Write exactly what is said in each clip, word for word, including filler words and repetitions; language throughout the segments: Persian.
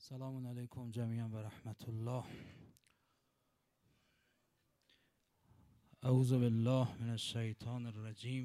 سلام علیکم جمیعا و رحمت الله. اعوذ بالله من الشیطان الرجیم.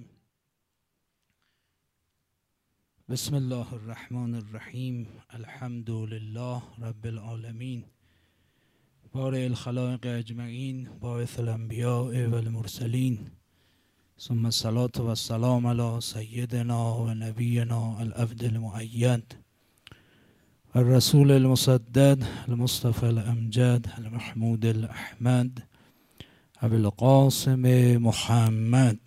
بسم الله الرحمن الرحیم. الحمد لله رب العالمین، بارئ الخلائق اجمعین، باعث الانبیاء و المرسلین، ثم الصلاة و السلام علی سیدنا و نبینا العبد المؤید الرسول المسدد المصطفى الامجد المحمود الاحمد ابو القاسم محمد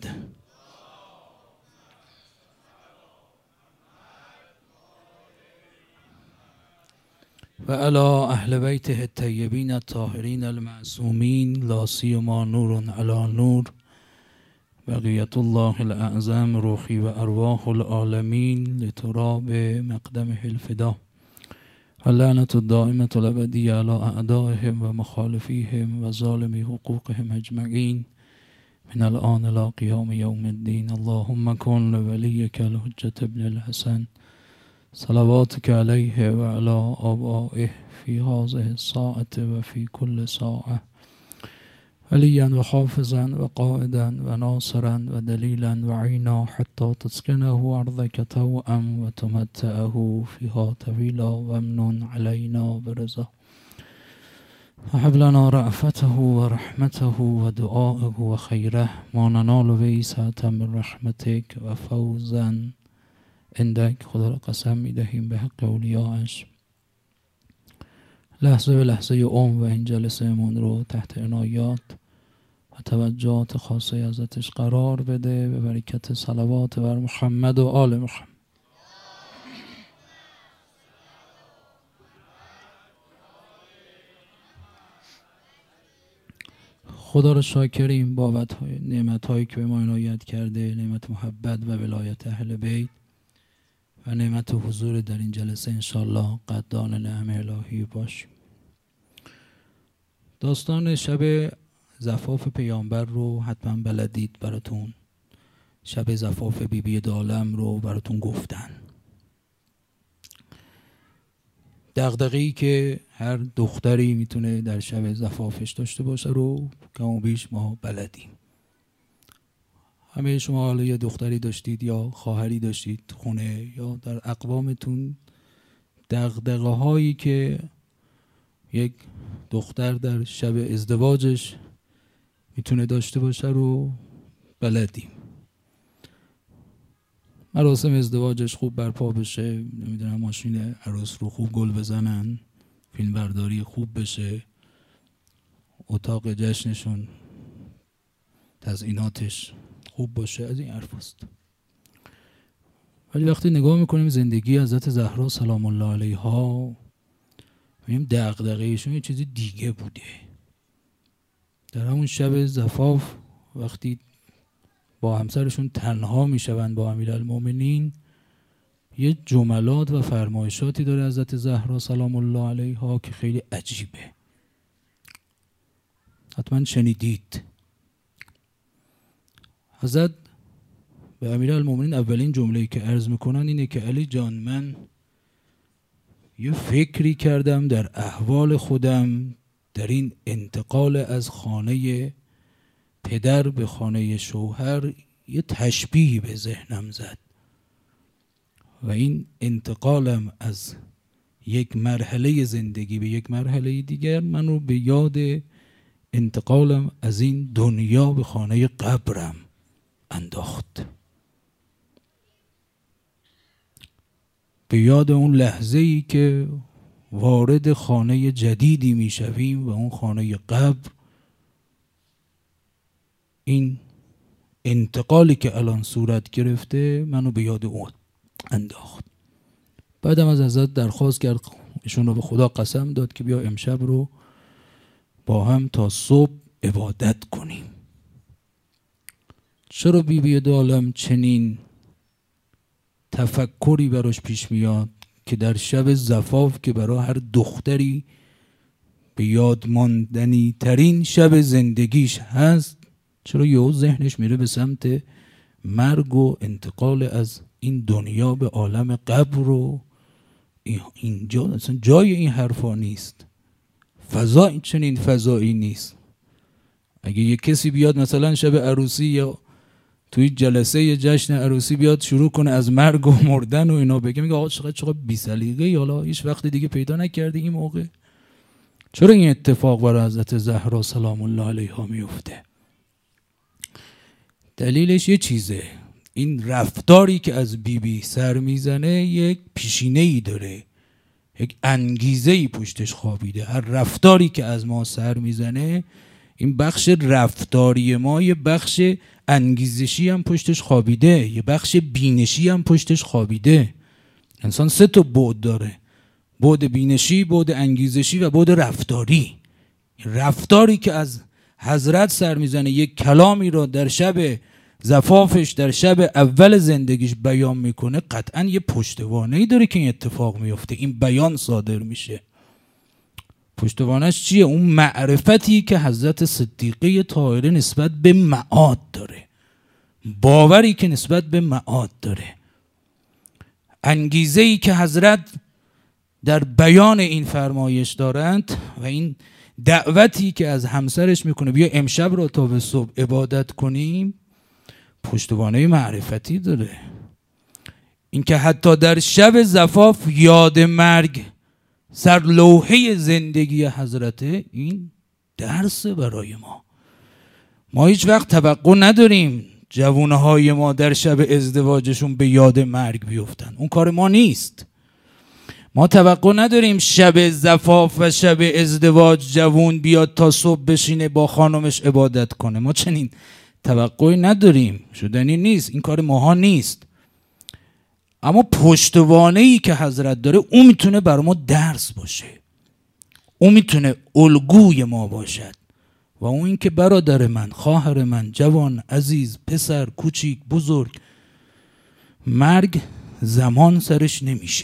و علی اهل بیته الطیبین الطاهرین المعصومین، لا سیما نور علی نور، بقیت الله الاعظم روحی و ارواح العالمین لتراب مقدمه الفدا و لعنت الدائمة الابدیة علی اعدائهم و مخالفیهم و ظالمی حقوقهم اجمعین من الآن الى قیام یوم الدین. اللهم کن لولیک الحجة ابن الحسن صلواتك علیه و علی آبائه فی هذه الساعة و فی کل ساعة ولیا و حافظا و قائدا و ناصرا و دلیلا و عینا حتی تسکنه ارضک طوعا و تمتعه فیها طویلا و امنن علینا برضا و هب لنا رأفته و رحمته و دعاءه و خیره ما ننال به سعة من رحمتک و فوزا عندک. خدا را قسم می دهیم به حق اولیاءش لحظه به لحظه عمر و این جلسه من رو تحت عنایات و توجهات خاصه ازتش قرار بده به برکت صلوات بر محمد و آل محمد. خدا را شاکریم بابت های نعمت هایی که به ما عنایت کرده، نعمت محبت و ولایت اهل بیت و نعمت حضور در این جلسه. انشالله قدردان نعم الهی باشیم. داستان شب زفاف پیامبر رو حتما بلدید، براتون شب زفاف بی بی دالم رو براتون گفتن. دغدغه‌ای که هر دختری میتونه در شب زفافش داشته باشه رو کم و بیش ما بلدیم. همه شما حالا یه دختری داشتید یا خواهری داشتید خونه یا در اقوامتون، دغدغه هایی که یک دختر در شب ازدواجش میتونه داشته باشه رو بلدیم. مراسم ازدواجش خوب برپا بشه، نمیدونم ماشین عروس رو خوب گل بزنن، فیلم برداری خوب بشه، اتاق جشنشون تزییناتش خوب باشه، از این حرف است. ولی وقتی نگاه میکنیم زندگی حضرت زهرا سلام الله علیها، میبینیم دغدغه ایشون یه چیزی دیگه بوده. در همون شب زفاف وقتی با همسرشون تنها میشوند با امیرالمومنین، یه جملات و فرمایشاتی داره حضرت زهرا سلام الله علیها که خیلی عجیبه، حتما شنیدید. حضرت به امیرالمومنین اولین جمله‌ای که عرض میکنن اینه که علی جان، من یه فکری کردم در احوال خودم، در این انتقال از خانه پدر به خانه شوهر یه تشبیهی به ذهنم زد و این انتقالم از یک مرحله زندگی به یک مرحله دیگر منو به یاد انتقالم از این دنیا به خانه قبرم انداخت، به یاد اون لحظه‌ای که وارد خانه جدیدی میشویم و اون خانه قبر، این انتقالی که الان صورت گرفته منو به یاد اون انداخت. بعدم از حضرت درخواست کرد، ایشون رو به خدا قسم داد که بیا امشب رو با هم تا صبح عبادت کنیم. چرا بی بی دالم چنین تفکری براش پیش میاد که در شب زفاف که برای هر دختری به یاد ماندنی ترین شب زندگیش هست، چرا یهو ذهنش میره به سمت مرگ و انتقال از این دنیا به عالم قبر و اینجا اصلا جای این حرفا نیست، فضا این چنین فضایی نیست. اگه یه کسی بیاد مثلا شب عروسی یا توی جلسه یه جشن عروسی بیاد شروع کنه از مرگ و مردن و اینا بگه، میگه آقا چقدر چقدر بی‌سلیقه‌ای، حالا هیچ وقت دیگه پیدا نکردی این موقع. چرا این اتفاق برای حضرت زهرا سلام الله علیها میفته؟ دلیلش یه چیزه، این رفتاری که از بی بی سر میزنه یک پیشینه‌ای داره، یک انگیزه‌ای پشتش خوابیده. هر رفتاری که از ما سر میزنه، این بخش رفتاری ما یه بخش انگیزشی هم پشتش خوابیده، یه بخش بینشی هم پشتش خوابیده. انسان سه تا بعد داره: بعد بینشی، بعد انگیزشی و بعد رفتاری. رفتاری که از حضرت سر میزنه، یک کلامی رو در شب زفافش، در شب اول زندگیش بیان میکنه، قطعا یه پشتوانه‌ای داره که این اتفاق میفته، این بیان صادر میشه. پشتوانش چیه؟ اون معرفتی که حضرت صدیقه طاهره نسبت به معاد داره، باوری که نسبت به معاد داره، انگیزه‌ای که حضرت در بیان این فرمایش دارند و این دعوتی که از همسرش میکنه بیا امشب رو تا به صبح عبادت کنیم، پشتوانه معرفتی داره. این که حتی در شب زفاف یاد مرگ سر لوحه زندگی حضرته، این درس برای ما. ما هیچ وقت توقع نداریم جوانهای ما در شب ازدواجشون به یاد مرگ بیفتن، اون کار ما نیست. ما توقع نداریم شب زفاف و شب ازدواج جوون بیاد تا صبح بشینه با خانمش عبادت کنه، ما چنین توقعی نداریم، شدنی نیست، این کار ماها نیست. اما پشتوانه‌ای که حضرت داره، اون میتونه برای ما درس باشه، اون میتونه الگوی ما باشد. و اون این که برادر من، خواهر من، جوان، عزیز، پسر، کوچیک، بزرگ، مرگ زمان سرش نمیشه،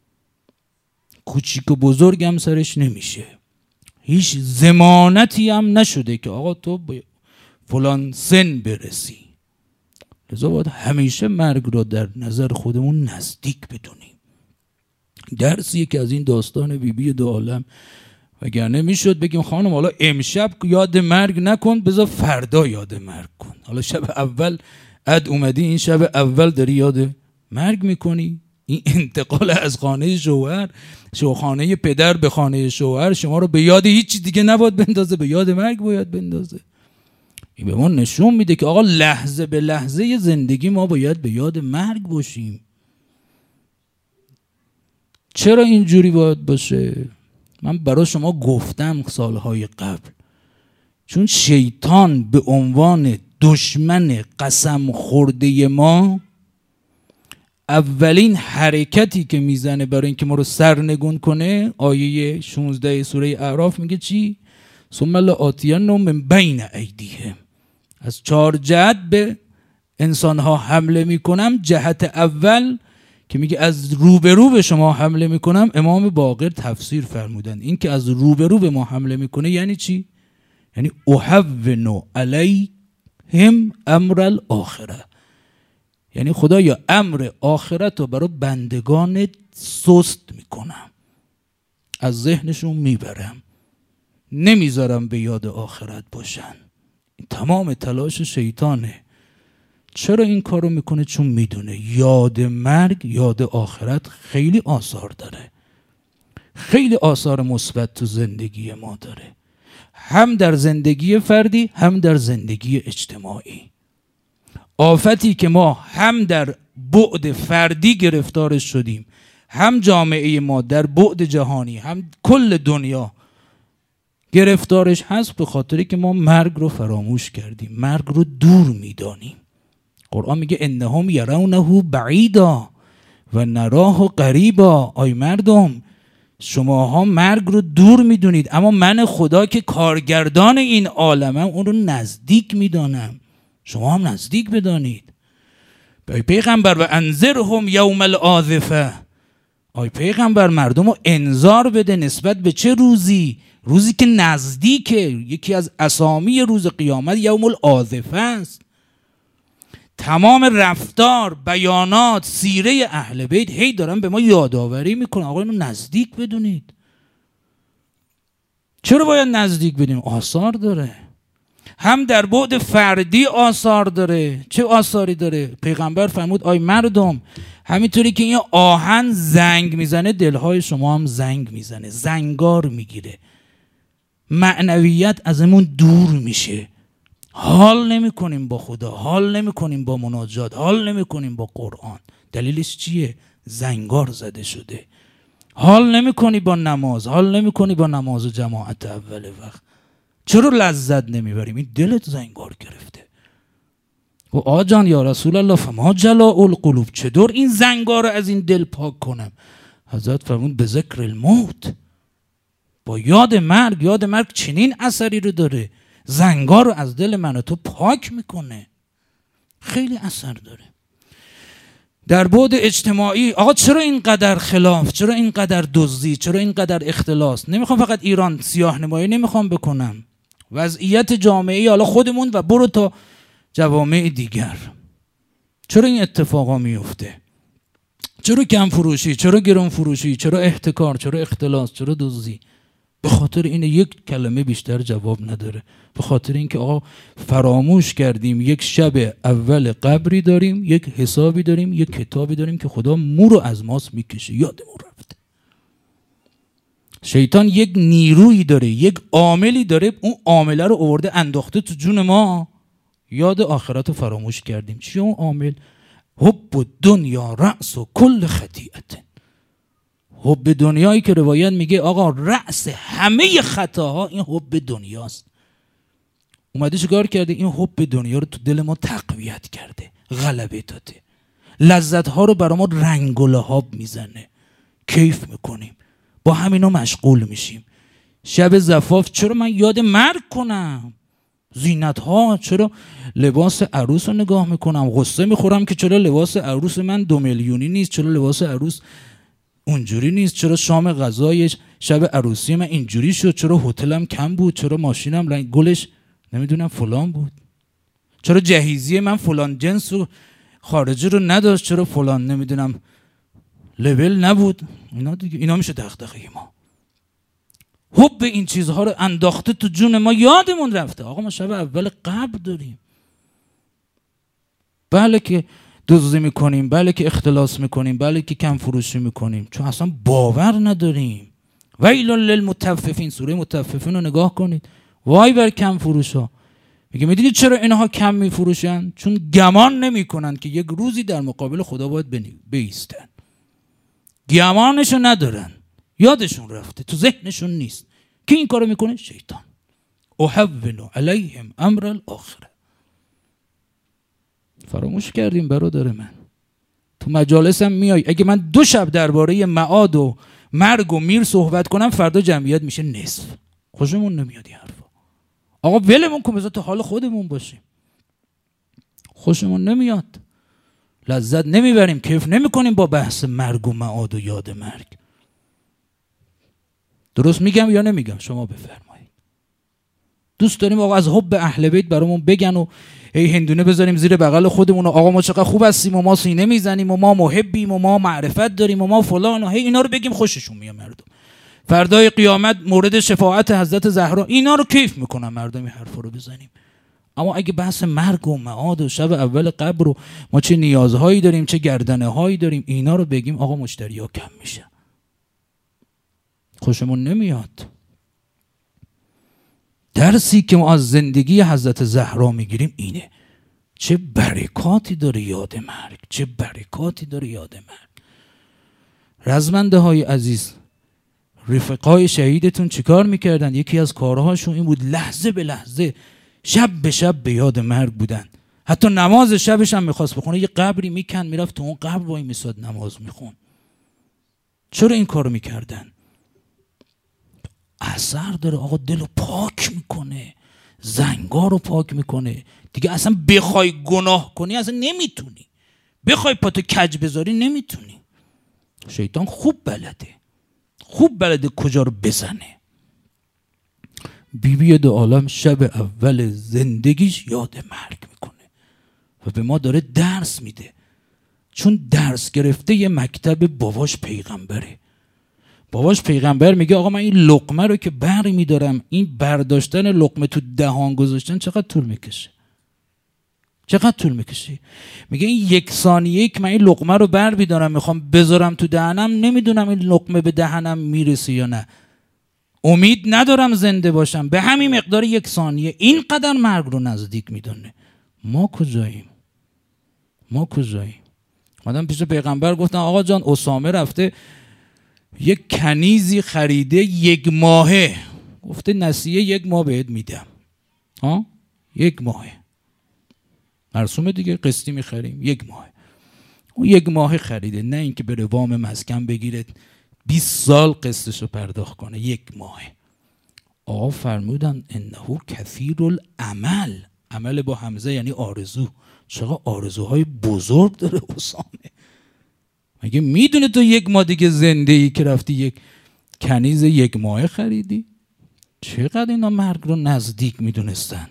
کوچیک و بزرگ هم سرش نمیشه، هیچ ضمانتی هم نشده که آقا تو به فلان سن برسی. لذا باید همیشه مرگ رو در نظر خودمون نزدیک بدونیم. درسیه که از این داستان بی بی دو عالم، وگرنه میشد بگیم خانم حالا امشب یاد مرگ نکن، بذار فردا یاد مرگ کن. حالا شب اول اد اومدی، این شب اول داری یاد مرگ میکنی. این انتقال از خانه شوهر، شوخانه پدر به خانه شوهر، شما رو به یاد هیچ دیگه نباید بندازه، به یاد مرگ باید بندازه. این به ما نشون میده که آقا لحظه به لحظه زندگی ما باید به یاد مرگ باشیم. چرا اینجوری باید باشه؟ من برای شما گفتم سالهای قبل، چون شیطان به عنوان دشمن قسم خورده ما، اولین حرکتی که میزنه برای اینکه ما رو سرنگون کنه، آیه شانزده سوره اعراف میگه چی؟ ثم لآتینهم من بین ایدیهم، از چهار جهت به انسانها حمله میکنم. جهت اول که میگه از روبرو به شما حمله میکنم، امام باقر تفسیر فرمودن این که از روبرو به ما حمله میکنه یعنی چی؟ یعنی احون علیهم امر الاخره، یعنی خدایا امر آخرت رو برای بندگان سست میکنم، از ذهنشون میبرم، نمیذارم به یاد آخرت باشن. این تمام تلاش شیطانه. چرا این کارو میکنه؟ چون میدونه یاد مرگ، یاد آخرت خیلی آثار داره، خیلی آثار مثبت تو زندگی ما داره، هم در زندگی فردی هم در زندگی اجتماعی. آفتی که ما هم در بعد فردی گرفتارش شدیم، هم جامعه ما در بعد جهانی، هم کل دنیا گرفتارش هست، به خاطری که ما مرگ رو فراموش کردیم، مرگ رو دور میدانیم. قرآن میگه انهم یرونه بعیدا و نراه قریبا. آی مردم، شماها مرگ رو دور میدونید، اما من خدا که کارگردان این عالمم اون رو نزدیک میدانم، شما هم نزدیک بدانید. آی پیغمبر و انذرهم یوم الآزفه، آی پیغمبر مردم رو انذار بده نسبت به چه روزی؟ روزی که نزدیکه. یکی از اسامی روز قیامت یوم الآزفه است. تمام رفتار، بیانات، سیره اهل بیت هی دارن به ما یادآوری میکنن آقا اینو نزدیک بدونید. چرا باید نزدیک بدونیم؟ آثار داره، هم در بعد فردی آثار داره. چه آثاری داره؟ پیغمبر فرمود آی مردم، همینطوری که این آهن زنگ میزنه دلهای شما هم زنگ میزنه، زنگار میگیره، معنویت ازمون دور میشه، حال نمی کنیم با خدا، حال نمی کنیم با مناجات، حال نمی کنیم با قرآن. دلیلش چیه؟ زنگار زده شده. حال نمی کنی با نماز، حال نمی کنی با نماز جماعت اول وقت. چرا لذت نمیبریم؟ این دلت زنگار گرفته. و آجان یا رسول الله فما جلاء القلوب، چطور این زنگار رو از این دل پاک کنم؟ حضرت فرمود به ذکر الموت، با یاد مرگ. یاد مرگ چنین اثری رو داره، زنگار رو از دل من و تو پاک میکنه، خیلی اثر داره. در بعد اجتماعی، آقا چرا اینقدر خلاف، چرا اینقدر دزدی، چرا اینقدر اختلاس؟ نمیخوام فقط ایران سیاه نمایی نمیخوام بکنم، وضعیت جامعه حالا خودمون و برو تا جوامع دیگر. چرا این اتفاقا میفته؟ چرا کم فروشی، چرا گران فروشی، چرا احتکار، چرا اختلاس، چرا دزدی؟ به خاطر این یک کلمه بیشتر جواب نداره. به خاطر اینکه آقا فراموش کردیم یک شب اول قبری داریم، یک حسابی داریم، یک کتابی داریم که خدا مو رو از ماست میکشه، یادمون رفته. شیطان یک نیرویی داره، یک عاملی داره، اون عامله رو آورده انداخته تو جون ما، یاد آخرت رو فراموش کردیم. چی اون عامل؟ حب دنیا رأس و کل خطیئت. حب دنیایی که روایت میگه آقا رأس همه خطاها این حب دنیاست. اومده چیکار کرده؟ این حب دنیا رو تو دل ما تقویت کرده، غلبه داده، لذت ها رو برای ما رنگ و لحاب میزنه، کیف میکنیم، با همینا مشغول میشیم. شب زفاف چرا من یاد مرگ کنم؟ زینت ها، چرا لباس عروس رو نگاه میکنم، غصه میخورم که چرا لباس عروس من دو میلیونی نیست، چرا لباس عروس اونجوری نیست، چرا شام غذای شب عروسی من اینجوری شد، چرا هتلم کم بود، چرا ماشینم رنگ گلش نمیدونم فلان بود، چرا جهیزیه من فلان جنس و خارجی رو نداشت، چرا فلان نمیدونم لول نبود. اینا دیگه اینا میشه دغدغه ما. حب این چیزها رو انداخته تو جون ما، یادمون رفته. آقا ما شب اول قبر داریم، بله که دزدی میکنیم، بله که اختلاس میکنیم، بله که کم فروشی میکنیم، چون اصلا باور نداریم. ویل للمطففین، سوره مطففین رو نگاه کنید، وای بر کم فروشا. میگه میدونید چرا اینها کم میفروشن؟ چون گمان نمیکنن که یک روزی در مقابل خدا باید بایستن. گمانشو ندارن، یادشون رفته، تو ذهنشون نیست. کی این کارو میکنه؟ شیطان. احول علیهم امر الاخره. فراموش کردیم برادر من. تو مجالسم میای، اگه من دو شب درباره معاد و مرگ و میر صحبت کنم، فردا جمعیت میشه نصف. خوشمون نمیاد این حرفا. آقا ولمون کن، بذار تو حال خودمون باشیم. خوشمون نمیاد، لذت نمیبریم، کیف نمیکنیم با بحث مرگ و معاد و یاد مرگ. درست میگم یا نمیگم؟ شما بفرمایید. دوست داریم آقا از حب اهل بیت برامون بگن و هی هندونه بذاریم زیر بغل خودمون و آقا ما چقدر خوب هستیم و ما سینه میزنیم و ما محبیم و ما معرفت داریم و ما فلان و هی اینا رو بگیم، خوششون میاد مردم. فردای قیامت مورد شفاعت حضرت زهرا اینا رو کیف میکنن مردم این حرفا رو بزنیم. اما اگه بحث مرگ و معاد و شب اول قبر و ما چه نیازهایی داریم، چه گردنه هایی داریم، اینا رو بگیم، آقا مشتری‌ها کم میشه. خوشمون نمیاد. درسی که ما از زندگی حضرت زهرا میگیریم اینه. چه برکاتی داره یاد مرگ، چه برکاتی داره یاد مرگ. رزمنده های عزیز، رفقای شهیدتون چیکار میکردن؟ یکی از کارهاشون این بود لحظه به لحظه، شب به شب به یاد مرگ بودن. حتی نماز شبش هم میخواست بخونه، یه قبری میکن میرفت تو اون قبر وای میساد نماز میخون. چرا این کارو میکردن؟ اثر داره آقا، دلو پاک میکنه، زنگار رو پاک میکنه. دیگه اصلا بخوای گناه کنی اصلا نمیتونی، بخوای پاتو کج بذاری نمیتونی. شیطان خوب بلده، خوب بلده کجا رو بزنه. بیبی دو عالم شب اول زندگیش یاد مرگ میکنه و به ما داره درس میده، چون درس گرفته یه مکتب باباش پیغمبره. باباش پیغمبر میگه آقا من این لقمه رو که بر میدارم، این برداشتن لقمه تو دهان گذاشتن چقدر طول میکشه؟ چقدر طول میکشه؟ میگه این یک ثانیه که من این لقمه رو بر میدارم میخوام بذارم تو دهنم، نمیدونم این لقمه به دهنم میرسه یا نه، امید ندارم زنده باشم، به همین مقدار یک ثانیه اینقدر مرگ رو نزدیک میدونه. ما کجاییم؟ ما کجاییم؟ آدم پیش پیغمبر گفتن آقا جان اسامه رفته یک کنیزی خریده یک ماهه، گفته نسیه یک ماه بهت میدم. ها یک ماهه مرسومه دیگه، قسطی میخریم یک ماه. اون یک ماه خریده، نه اینکه بره وام مسکن بگیره بیست سال قسطشو پرداخت کنه، یک ماه. آقا فرمودن انه کثیر العمل، عمل با همزه یعنی آرزو. چقدر آرزوهای بزرگ داره اسامه. مگه میدونه تو یک ماه دیگه زنده ای که رفتی یک کنیز یک ماه خریدی؟ چقدر اینا مرگ رو نزدیک میدونستن.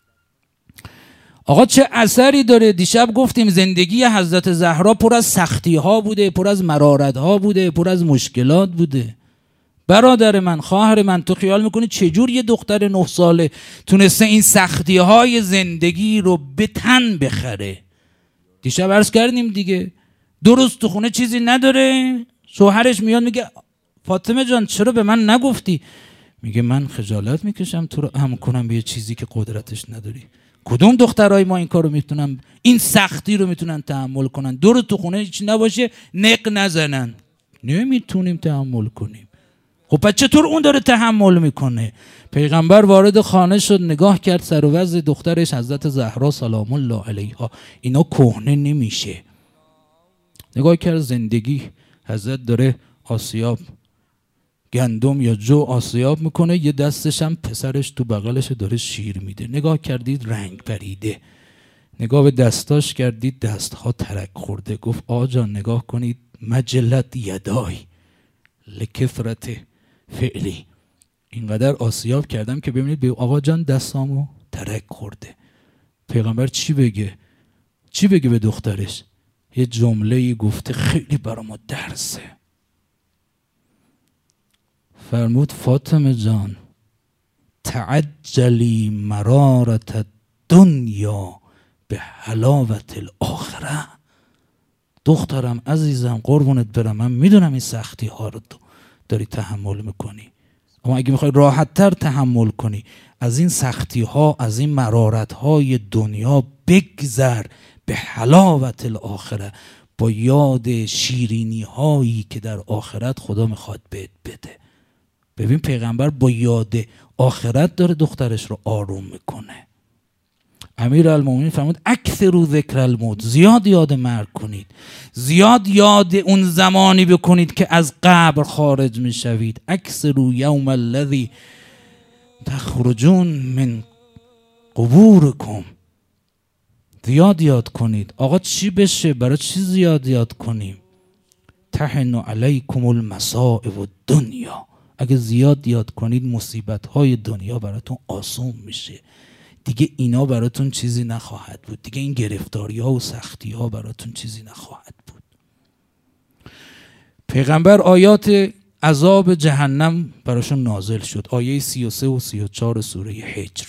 آقا چه اثری داره؟ دیشب گفتیم زندگی حضرت زهرا پر از سختی ها بوده، پر از مرارت ها بوده، پر از مشکلات بوده. برادر من، خواهر من، تو خیال میکنی چجور یه دختر نه ساله تونسته این سختی های زندگی رو به تن بخره؟ دیشب عرض کردیم دیگه، درست تو خونه چیزی نداره، شوهرش میاد میگه فاطمه جان چرا به من نگفتی؟ میگه من خجالت میکشم تو رو هم کنم به یه چیزی که قدرتش نداری. کدوم دخترای ما این کارو میتونن، این سختی رو میتونن تحمل کنن؟ دور تو خونه هیچ نباشه نق نزنن. نمیتونیم تحمل کنیم. خب پس چطور اون داره تحمل میکنه؟ پیغمبر وارد خانه شد، نگاه کرد سر و وضع دخترش حضرت زهرا سلام الله علیها، اینا کهنه نمیشه. نگاه کرد زندگی حضرت داره آسیاب گندم یا جو آسیاب میکنه، یه دستش هم پسرش تو بغلش داره شیر میده. نگاه کردید رنگ پریده، نگاه به دستاش کردید دستها ترک خورده. گفت آقا جان نگاه کنید، مجلت یدای لکثرت فعلی، اینقدر آسیاب کردم که ببینید به آقا جان دستامو ترک خورده. پیغمبر چی بگه؟ چی بگه به دخترش؟ یه جمله‌ای گفته خیلی برای ما درسه. فرمود فاطمه جان تعجلی مرارت الدنیا به حلاوت الاخره. دخترم عزیزم قربونت برم، من میدونم این سختی ها رو داری تحمل میکنی، اما اگه میخوای راحت تر تحمل کنی از این سختی ها، از این مرارت های دنیا بگذر به حلاوت الاخره، با یاد شیرینی هایی که در آخرت خدا میخواد بهت بده. ببین پیغمبر با یاد آخرت داره دخترش رو آروم میکنه. امیرالمومنین فرمود اکثروا ذکر الموت، زیاد یاد مرگ کنید، زیاد یاد اون زمانی بکنید که از قبر خارج میشوید. اکثروا یوم الذی تخرجون من قبورکم، زیاد یاد کنید. آقا چی بشه؟ برای چی زیاد یاد کنیم؟ تحن علیکم المصائب الدنیا، اگه زیاد یاد کنید مصیبت های دنیا براتون آسون میشه، دیگه اینا براتون چیزی نخواهد بود، دیگه این گرفتاری ها و سختی ها براتون چیزی نخواهد بود. پیغمبر آیات عذاب جهنم براشون نازل شد، آیه سی و سه و سی و چهار سوره حجر.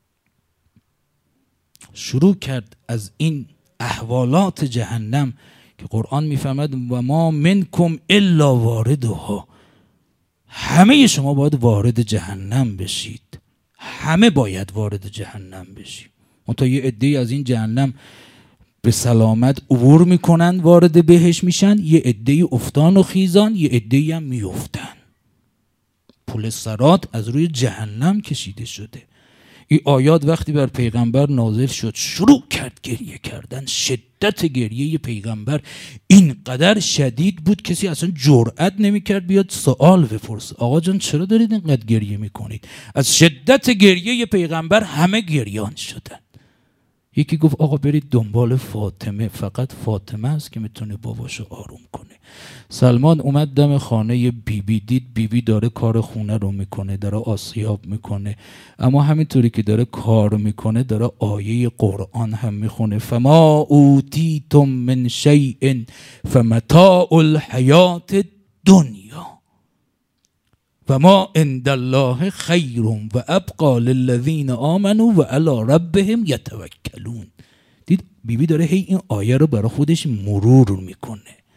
شروع کرد از این احوالات جهنم که قرآن میفهمد و ما منکم الا واردها، همه شما باید وارد جهنم بشید، همه باید وارد جهنم بشید. منتها یه عده‌ای از این جهنم به سلامت عبور میکنن، وارد بهش میشن، یه عده‌ای افتان و خیزان، یه عده‌ای هم میافتن. پل صراط از روی جهنم کشیده شده. این آیات وقتی بر پیغمبر نازل شد شروع کرد گریه کردن. شدت گریه پیغمبر اینقدر شدید بود کسی اصلا جرئت نمیکرد بیاد سوال بپرسه آقا جان چرا دارید اینقدر گریه میکنید؟ از شدت گریه پیغمبر همه گریان شدن. یکی گفت آقا برید دنبال فاطمه، فقط فاطمه است که میتونه باباشو آروم کنه. سلمان اومد دم خانه بیبی بی، دید بیبی بی داره کار خونه رو میکنه، داره آسیاب میکنه، اما همینطوری که داره کار میکنه داره آیه قرآن هم میخونه. فما اوتیتم من شیء فمتاع الحیات دنیا و ما عند الله خیر و ابقی للذین آمنوا و علی ربهم یتوکلون. دید بیبی داره هی این آیه رو برای خودش مرور میکنه.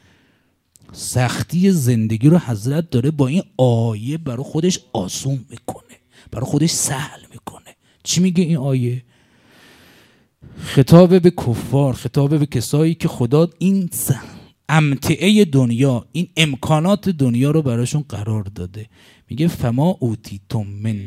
سختی زندگی رو حضرت داره با این آیه برای خودش آسون میکنه، برای خودش سهل میکنه. چی میگه این آیه؟ خطاب به کفار، خطاب به کسایی که خدا این امتعه دنیا، این امکانات دنیا رو براشون قرار داده. میگه فما اوتیتم من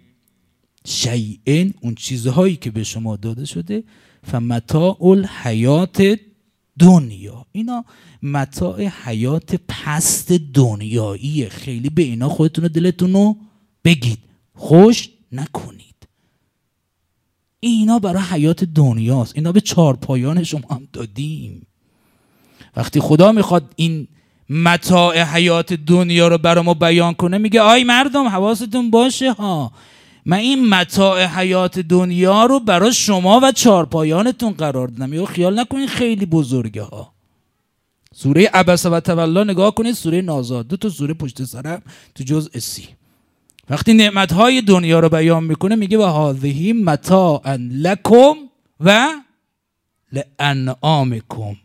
شیئن، اون چیزهایی که به شما داده شده، فمتاع الحیات دنیا، اینا متاع حیات پست دنیاییه. خیلی به اینا خودتون دلتون رو بگید، خوش نکنید. اینا برای حیات دنیاست، اینا به چارپایان شما هم دادیم. وقتی خدا میخواد این متاع حیات دنیا رو برای ما بیان کنه میگه آی مردم حواستون باشه ها، من این متاع حیات دنیا رو برای شما و چارپایانتون قرار دادم. یا خیال نکنین خیلی بزرگه ها. سوره عبس و تولا نگاه کنید، سوره نازاد، دو تا سوره پشت سرم تو جزء سی. وقتی نعمتهای دنیا رو بیان میکنه میگه و هذه متاعا لکم و لانعامکم،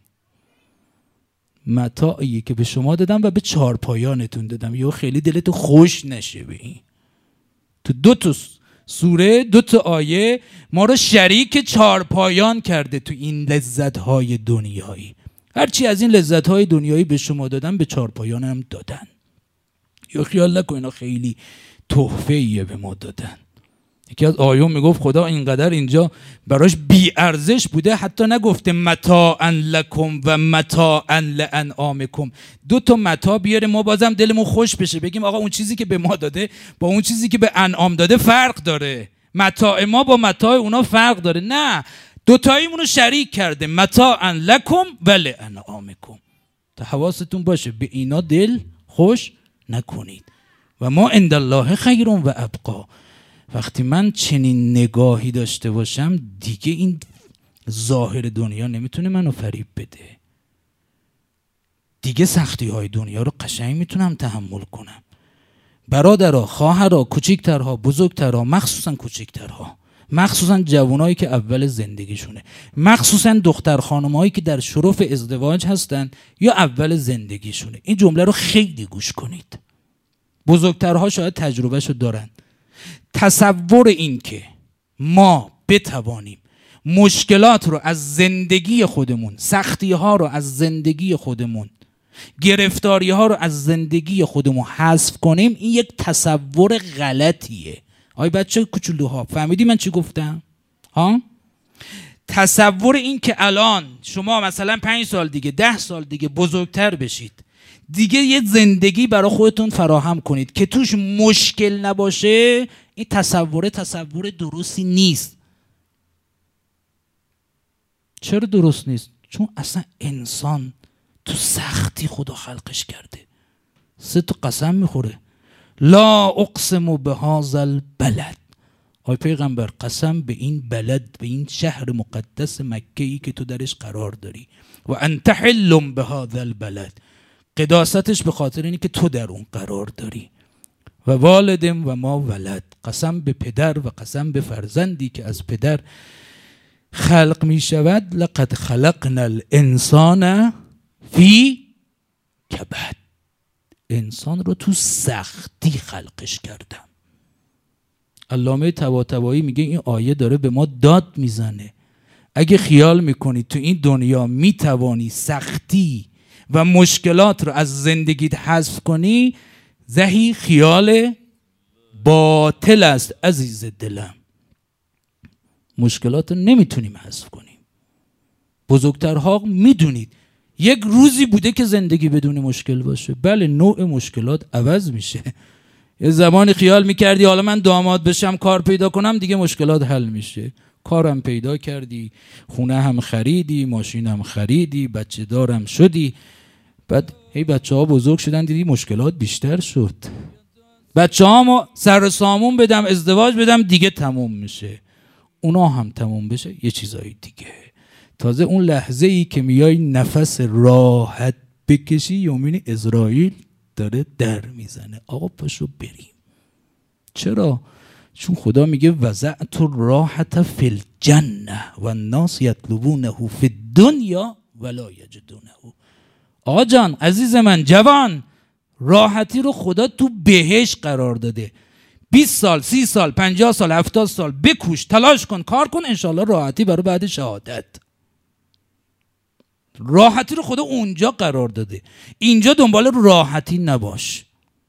متاعی که به شما دادم و به چارپایانتون دادم. یا خیلی دلتو خوش نشه به این. تو دو تا سوره دو تا آیه ما رو شریک چارپایان کرده تو این لذت‌های دنیایی. هرچی از این لذت‌های دنیایی به شما دادن به چارپایان هم دادن. یا خیال نکنین خیلی تحفه‌ایه به ما دادن. یکی از آیون میگفت خدا اینقدر اینجا براش بی ارزش بوده حتی نگفته متاعا لکم و متاعا لانعامکم. دو تا متاع بیاره ما بازم دلمون خوش بشه، بگیم آقا اون چیزی که به ما داده با اون چیزی که به انعام داده فرق داره، متاع ما با متاع اونا فرق داره. نه، دوتاییمون رو شریک کرده، متاعا لکم و لانعامکم. تا حواستون باشه به اینا دل خوش نکنید. و ما عند الله خیر و ابقی. وقتی من چنین نگاهی داشته باشم دیگه این ظاهر دنیا نمیتونه منو فریب بده. دیگه سختی های دنیا رو قشنگ میتونم تحمل کنم. برادرها، خواهرها، کوچیکترها، بزرگترها، مخصوصا کوچیکترها، مخصوصا جوانایی که اول زندگیشونه، مخصوصا دختر خانمایی که در شرف ازدواج هستن یا اول زندگیشونه. این جمله رو خیلی گوش کنید. بزرگترها شاید تجربهشو دارن. تصور این که ما بتوانیم مشکلات رو از زندگی خودمون، سختی ها رو از زندگی خودمون، گرفتاری ها رو از زندگی خودمون حذف کنیم، این یک تصور غلطیه. آی بچه کوچولوها فهمیدی من چی گفتم؟ ها؟ تصور این که الان شما مثلا پنج سال دیگه، ده سال دیگه بزرگتر بشید، دیگه یه زندگی برای خودتون فراهم کنید که توش مشکل نباشه، این تصور تصور درستی نیست. چرا درست نیست؟ چون اصلا انسان تو سختی خدا خلقش کرده. سه تا قسم میخوره. لا اقسم بهذا البلد. آی پیغمبر قسم به این بلد، به این شهر مقدس مکه‌ای که تو درش قرار داری. و انت حل بهذا البلد. قداستش به خاطر اینه که تو در اون قرار داری. و والدم و ما ولد. قسم به پدر و قسم به فرزندی که از پدر خلق می شود. لقد خلقنا الانسان فی کبد. انسان رو تو سختی خلقش کردم. علامه طباطبایی میگه این آیه داره به ما داد میزنه. اگه خیال میکنی تو این دنیا میتوانی سختی و مشکلات رو از زندگیت حذف کنی، زهی خیال باطل است عزیز دلم. مشکلات رو نمیتونیم حذف کنیم. بزرگترها میدونید یک روزی بوده که زندگی بدون مشکل باشه. بله نوع مشکلات عوض میشه. یه زمانی خیال میکردی حالا من داماد بشم کار پیدا کنم دیگه مشکلات حل میشه. کارم پیدا کردی، خونه هم خریدی، ماشین هم خریدی، بچه دارم شدی. بعد هی بچه ها بزرگ شدن، دیدی مشکلات بیشتر شد. بچه ها سر سامون بدم، ازدواج بدم، دیگه تموم میشه. اونا هم تموم بشه یه چیزایی دیگه. تازه اون لحظه ای که میای نفس راحت بکشی، یومین اسرائیل داره در میزنه. آقا پاشو بریم. چرا؟ چون خدا میگه وضعت الراحة فی الجنه و الناس یطلبونه فی الدنیا ولا یجدونه. آقا جان، عزیز من، جوان، راحتی رو خدا تو بهشت قرار داده. بیست سال، سی سال، پنجاه سال، هفتاد سال بکوش، تلاش کن، کار کن، انشالله راحتی برای بعد شهادت. راحتی رو خدا اونجا قرار داده. اینجا دنبال راحتی نباش.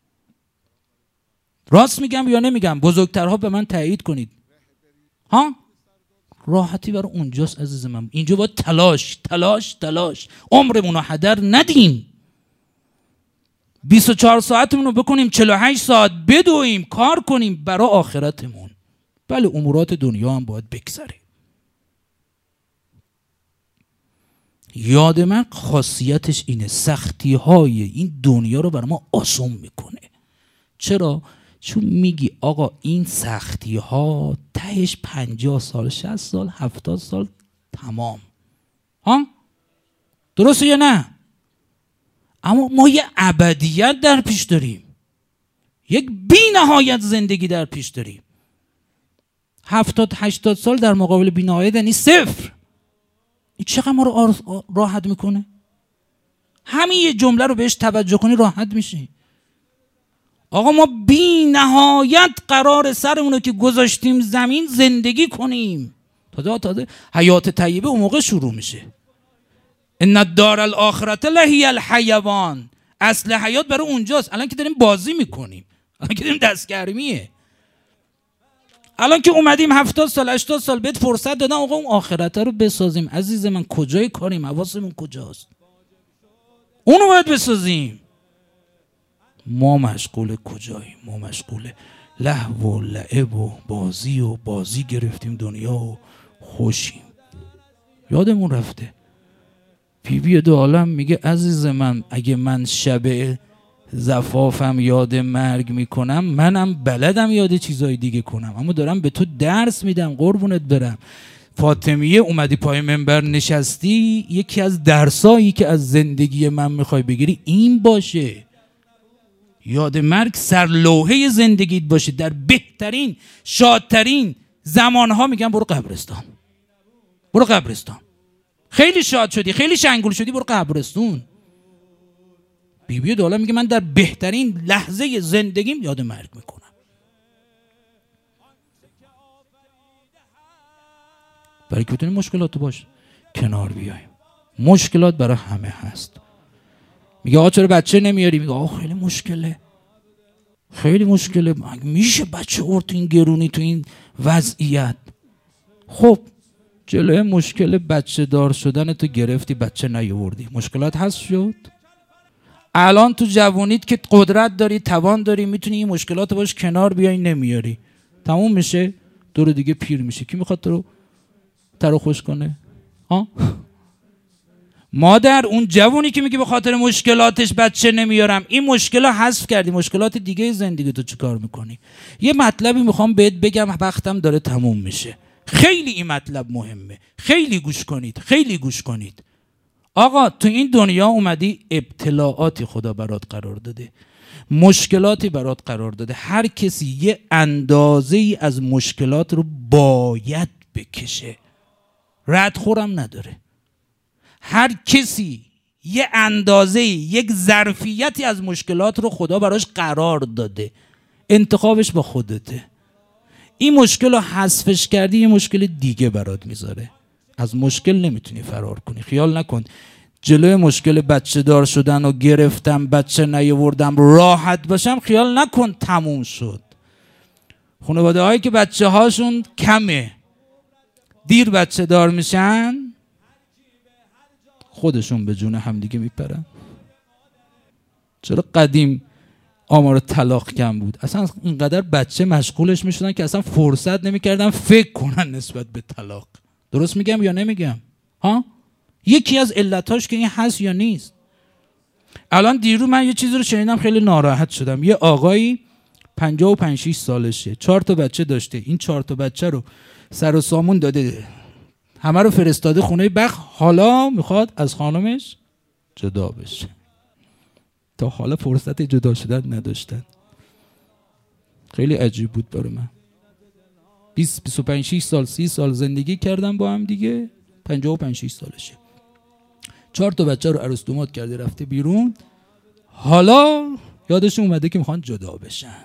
راست میگم یا نمیگم؟ بزرگترها به من تایید کنید. ها؟ راحتی برای اونجاست عزیز من. اینجا باید تلاش تلاش تلاش. عمرمون رو هدر ندیم. بیست و چهار ساعتمون رو بکنیم چهل و هشت ساعت بدویم، کار کنیم برای آخرتمون. بله امورات دنیا هم باید بگذره. یاد من خاصیتش اینه، سختی های این دنیا رو برای ما آسون میکنه. چرا؟ چون میگی آقا این سختی ها تهش پنجاه سال، شصت سال، هفتاد سال تمام. ها؟ درسته یا نه؟ اما ما یه ابدیت در پیش داریم، یک بی نهایت زندگی در پیش داریم. هفتاد هشتاد سال در مقابل بی نهایت یعنی صفر. این چقدر ما رو راحت میکنه؟ همین یه جمله رو بهش توجه کنی راحت میشی. آقا ما بی نهایت قرار سرمونو که گذاشتیم زمین زندگی کنیم. تازه تازه حیات طیبه اون موقع شروع میشه. ان الدار الاخرة لهی الحیوان. اصل حیات برای اونجاست. الان که داریم بازی میکنیم، الان که داریم دستگرمیه، الان که اومدیم هفتاد سال هشتاد سال بهت فرصت دادن آقا اون آخرت رو بسازیم. عزیز من کجای کاریم؟ حواسمون کجاست؟ اونو باید بسازیم. ما مشغول کجاییم؟ ما مشغول لهو و لعب و بازی و بازی گرفتیم دنیا و خوشیم. یادمون رفته بی بی دو عالم میگه عزیز من اگه من شب زفافم یاد مرگ میکنم، منم بلدم یاد چیزای دیگه کنم، اما دارم به تو درس میدم قربونت برم. فاطمیه اومدی پای منبر نشستی، یکی از درسایی که از زندگی من میخوای بگیری این باشه. یاد مرگ سرلوحه زندگیت باشه. در بهترین شادترین زمانها میگم برو قبرستان، برو قبرستان. خیلی شاد شدی، خیلی شنگول شدی، برو قبرستون. بی بی دولا میگه من در بهترین لحظه زندگیم یاد مرگ میکنم. برای که بتونیم مشکلات باش کنار بیاییم. مشکلات برای همه هست. میگه آقا چرا بچه نمیاری؟ میگه آقا خیلی مشکله، خیلی مشکله. میشه بچه ارد تو این گرونی، تو این وضعیت؟ خب جلوی مشکل بچه دار شدن تو گرفتی، بچه نیاوردی، مشکلات هست شد. الان تو جوانیت که قدرت داری، توان داری، میتونی این مشکلات باش کنار بیای، نمیاری، تموم میشه. دور دیگه پیر میشه. کی میخواد تو رو تر و خوش کنه؟ ها؟ مادر اون جوانی که میگه به خاطر مشکلاتش بچه نمیارم، این مشکلا حذف کردی، مشکلات دیگه زندگی تو چیکار میکنی؟ یه مطلبی میخوام بهت بگم، وقتم داره تموم میشه. خیلی این مطلب مهمه، خیلی گوش کنید، خیلی گوش کنید. آقا تو این دنیا اومدی، ابتلاعاتی خدا برات قرار داده، مشکلاتی برات قرار داده. هر کسی یه اندازه ای از مشکلات رو باید بکشه، ردخورم نداره. هر کسی یه اندازه، یک ظرفیتی از مشکلات رو خدا براش قرار داده، انتخابش با خودته. این مشکل رو حذفش کردی، یه مشکل دیگه برات میذاره. از مشکل نمیتونی فرار کنی. خیال نکن جلوی مشکل بچه دار شدن و گرفتم بچه نیاوردم راحت باشم، خیال نکن تموم شد. خانواده هایی که بچه هاشون کمه، دیر بچه دار میشن، خودشون به جون همدیگه میپرن. چرا قدیم آمار طلاق کم بود، اصلا اینقدر بچه مشغولش میشدن که اصلا فرصت نمیکردن فکر کنن نسبت به طلاق. درست میگم یا نمیگم؟ ها؟ یکی از علتاش که این هست یا نیست. الان دیرو من یه چیزی رو شنیدم خیلی ناراحت شدم. یه آقایی پنجاه و پنج شش سالشه، چهار تا بچه داشته. این چهار تا بچه رو سر و سامون داده، همه رو فرستاده خونه بخت، حالا میخواد از خانمش جدا بشه. تا حالا فرصت جدا شدن نداشتن. خیلی عجیب بود برای من. بیست بیست و پنج شش سال سی سال زندگی کردم با هم دیگه، پنجاه و پنج شش سالشه. چهار تا بچه رو عروس دومات کرده رفته بیرون، حالا یادش اومده که میخوان جدا بشن.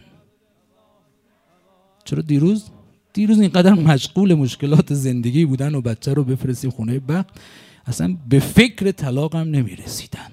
چرا دیروز دیروز اینقدر مشغول مشکلات زندگی بودن و بچه رو بفرستیم خونه بخت، اصلا به فکر طلاق هم نمیرسیدن.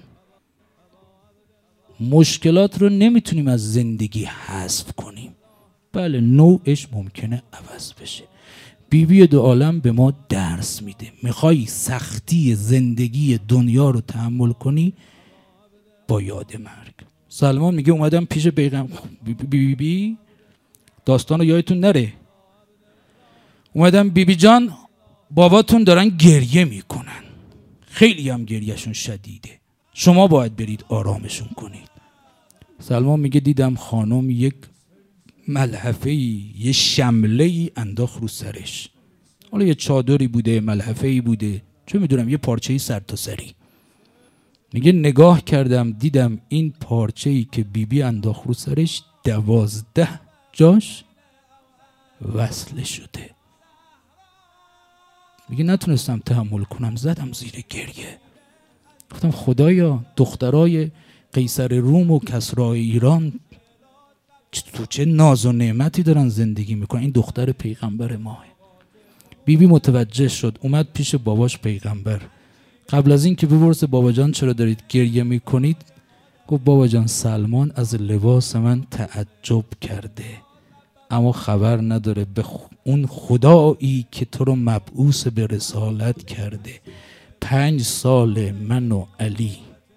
مشکلات رو نمیتونیم از زندگی حذف کنیم. بله نوعش ممکنه عوض بشه. بیبی دو عالم به ما درس میده. میخوای سختی زندگی دنیا رو تحمل کنی، با یاد مرگ. سلمان میگه اومدم پیش پیغمبر، بیبی بی بی داستان رو یادتون نره، اومدم بیبی بی جان باباتون دارن گریه میکنن، خیلی هم گریهشون شدیده، شما باید برید آرامشون کنید. سلمان میگه دیدم خانم یک ملحفه‌ای، یه شمله‌ای انداخت رو سرش. حالا یه چادری بوده، ملحفه‌ای بوده، چه میدونم، یه پارچه‌ای سر تا سری. میگه نگاه کردم دیدم این پارچه‌ای که بیبی بی انداخت رو سرش دوازده جاش وصله شده. میگه نتونستم تحمل کنم، زدم زیر گریه. گفتم خدایا دخترای قیصر روم و کسرای ایران تو چه ناز و نعمتی دارن زندگی میکنن، این دختر پیغمبر ماه. بیبی بی متوجه شد، اومد پیش باباش پیغمبر. قبل از این که بپرسه بابا جان چرا دارید گریه میکنید، گفت بابا جان سلمان از لباس من تعجب کرده، اما خبر نداره به اون خدایی که تو رو مبعوث به رسالت کرده. پنج سال من و علی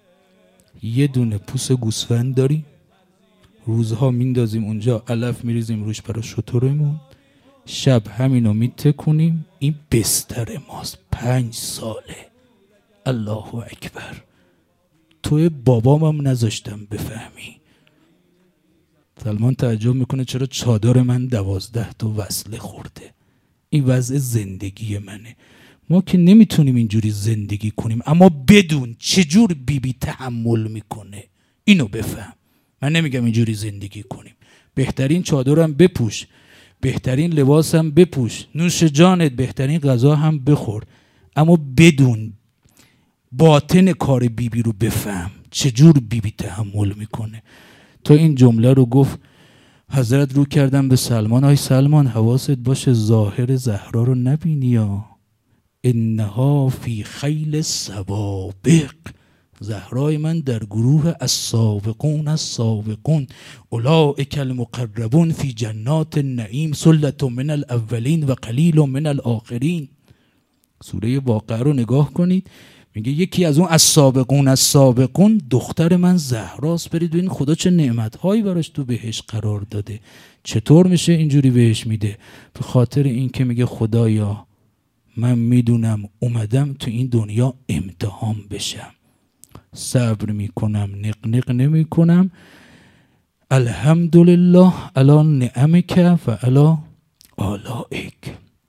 یه دونه پوست گوسفند داری، روزها میندازیم اونجا علف میریزیم روش برای شترمون، شب همینو میتکونیم، این بستر ماست. پنج ساله. الله اکبر. توی بابامم نذاشتم بفهمی. سلمان تعجب میکنه چرا چادر من دوازده تا وصله خورده. این وضع زندگی منه. ما که نمیتونیم اینجوری زندگی کنیم، اما بدون چجور بیبی بی تحمل میکنه اینو بفهم. من نمیگم اینجوری زندگی کنیم. بهترین چادرم بپوش، بهترین لباسم بپوش، نوش جانت بهترین غذا هم بخور، اما بدون باطن کار بیبی بی رو بفهم چجور بیبی بی تحمل میکنه. تو این جمله رو گفت، حضرت رو کردم به سلمان، آی سلمان حواست باشه ظاهر زهرا رو نبینی یا انها فی خیل سوابق. زهرای من در گروه السابقون السابقون اولئک المقربون فی جنات النعیم ثلة من الاولین و قلیل من الاخرین. سوره واقعه رو نگاه کنید، میگه یکی از اون السابقون السابقون دختر من زهراست. برید ببین خدا چه نعمتهایی براش تو بهش قرار داده. چطور میشه اینجوری بهش میده؟ به خاطر این که میگه خدایا من میدونم اومدم تو این دنیا امتحان بشم، صبر میکنم، نقنق نمیکنم. الحمدلله علی نعمک و علی آلائک.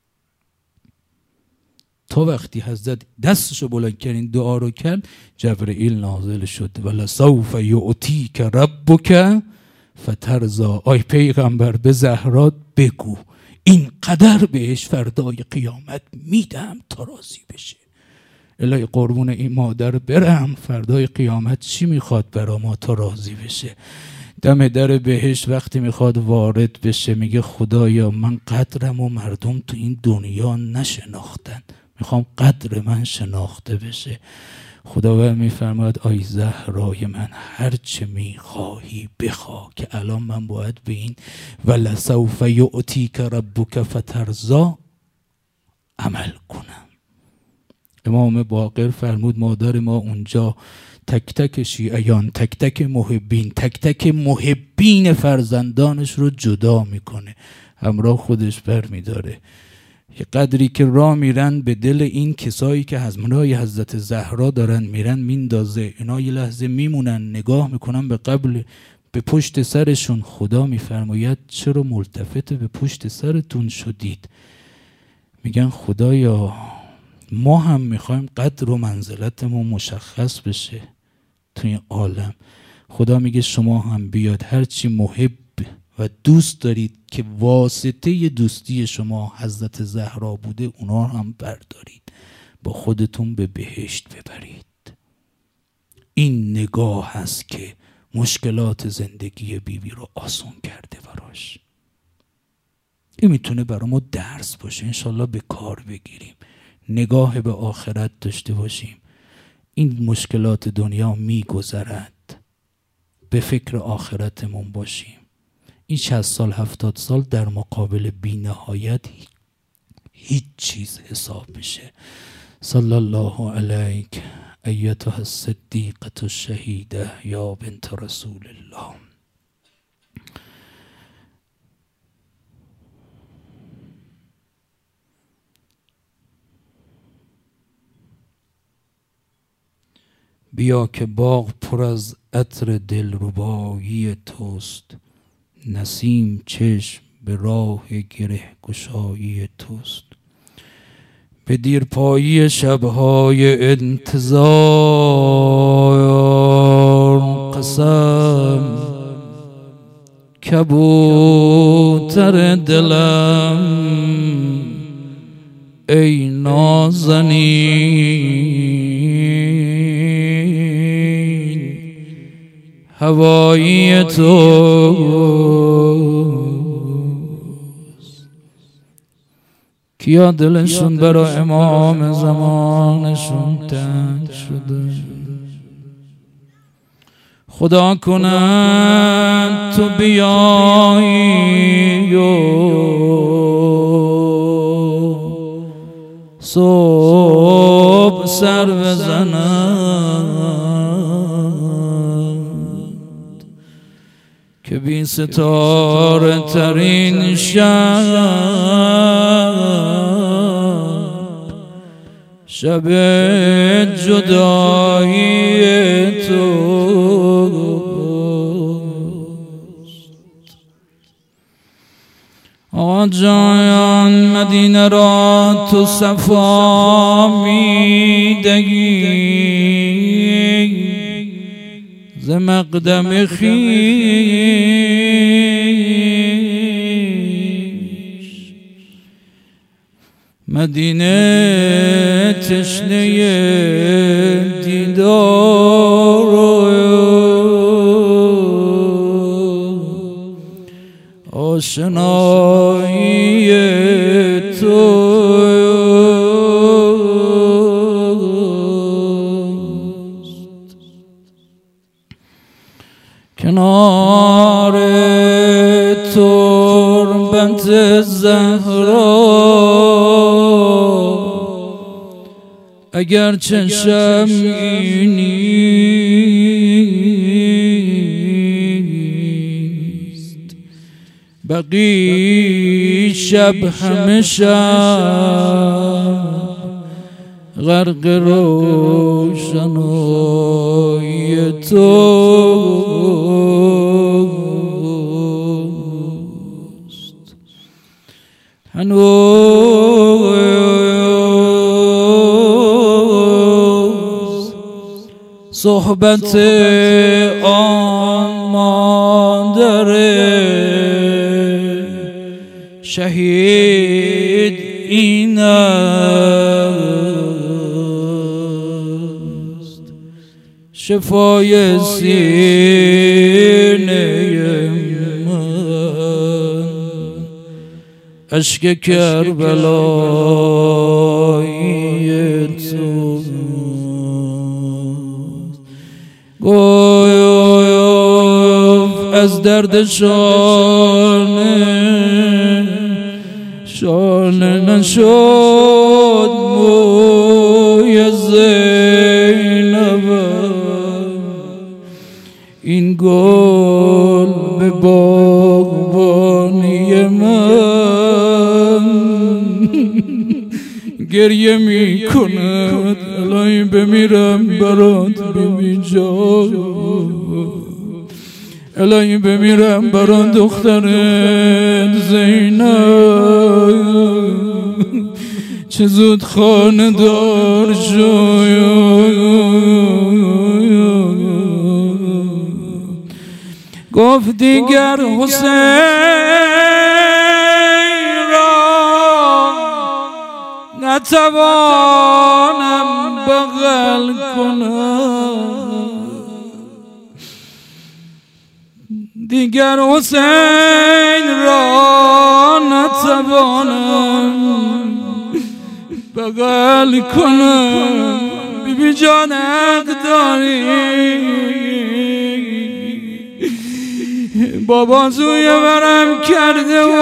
تا وقتی حضرت دستشو بلند کردین دعا رو کرد، جبرئیل نازل شد ولسوف یعطیک ربک فترضی. آی پیغمبر به زهرا بگو اینقدر بهش فردای قیامت میدم تا راضی بشه. الهی قربون این مادر برم، فردای قیامت چی میخواد برا ما تا راضی بشه؟ دم در بهش وقتی میخواد وارد بشه میگه خدایا من قدرم و مردم تو این دنیا نشناختن، میخوام قدر من شناخته بشه. خداوند میفرماید آی زهرای من هر چه میخواهی بخواه، که الان من باید به این ولسوف یعطیک ربک فترضی عمل کنم. امام باقر فرمود مادر ما اونجا تک تک شیعیان، تک تک محبین، تک تک محبین فرزندانش رو جدا میکنه، همراه خودش بر میداره. یه قدری که راه میرن به دل این کسایی که همراه حضرت زهرا دارن میرن میندازه. اینا یه لحظه میمونن نگاه میکنن به قبل، به پشت سرشون. خدا میفرماید چرا ملتفت به پشت سرتون شدید؟ میگن خدایا ما هم میخوایم قدر و منزلتمون مشخص بشه توی عالم. خدا میگه شما هم بیاد هرچی محب و دوست دارید که واسطه دوستی شما حضرت زهرا بوده، اونا هم بردارید با خودتون به بهشت ببرید. این نگاه هست که مشکلات زندگی بیبی رو آسان کرده براش. این میتونه برای ما درس باشه، انشالله به کار بگیریم، نگاه به آخرت داشته باشیم. این مشکلات دنیا میگذرد، به فکر آخرتمون باشیم. این شصت سال هفتاد سال در مقابل بی نهایت هیچ چیز حساب میشه. صلی الله علیک ایتها الصدیقة الشهیده یا بنت رسول الله. بیا که باغ پر از عطر دلربایی توست، نسیم چشم به راه گره گشایی توست. به دیرپایی شبهای انتظار قسم کبوتر دلم ای نازنین هوایی توست. کیا دلشون برای امام زمانشون تنگ شده، خدا کنن تو بیایی و صبح سر بزنند که بی ستاره ترین شب شب جدایی توست. آقا جان مدینه را تو صفا میدهی، ز مقدم خویش مدینه تشنه دیدار آشنایی توست. کنار تربت زهرا اگر چشم نیست، بقی شب همه شب غرق روشنایی توست. هنوز صحبت آن مادر شهید این است، شفای سینه من اشک کربلایی توست. گفت از درد شانه شانه نشد موی زینب، گل به باغبانی من گریه می کند الهی بمیرم برات ببین جان الهی بمیرم برات دخترت زینب چه زود خانه دار شد گفت دیگر حسین را نتوانم بغل کنم دیگر حسین را نتوانم بغل کنم بی بی جان حق داری بابا زوی برم کرده و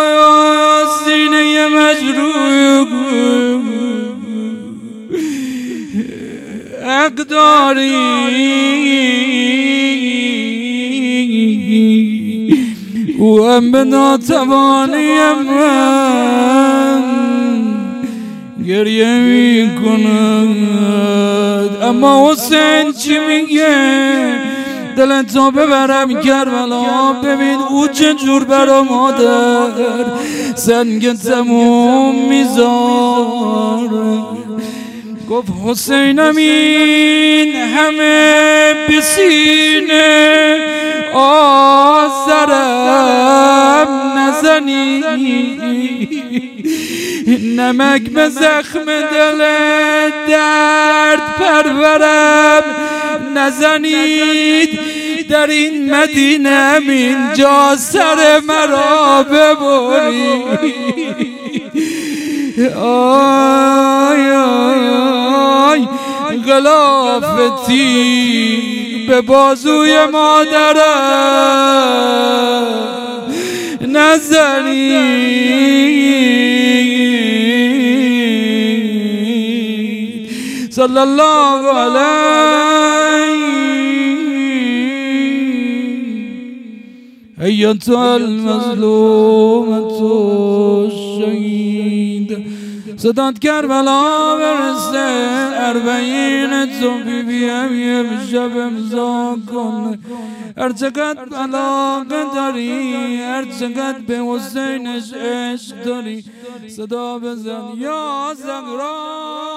سینه مجروح حق داری او هم به ناتوانی من گریه می کند اما حسین چی میگه دلتو ببرم کربلا ببین او چجور برا مادر سنگ تموم میذار گفت حسینم این همه بسینه آزرم نزنی نمک به زخم دل درد پرورم نزنید در این مدینه اینجا سر مرا ببری آی آی آی غلافتی به بازوی مادرم نزنید صلی الله علیه ایتها المظلومة الشهید صدات کربلا برسه اربعین تو بی بیم یه شب امضا کن هر چقدر علاقه داری هر چقدر به حسینش عشق داری صدا بزن یا زهرا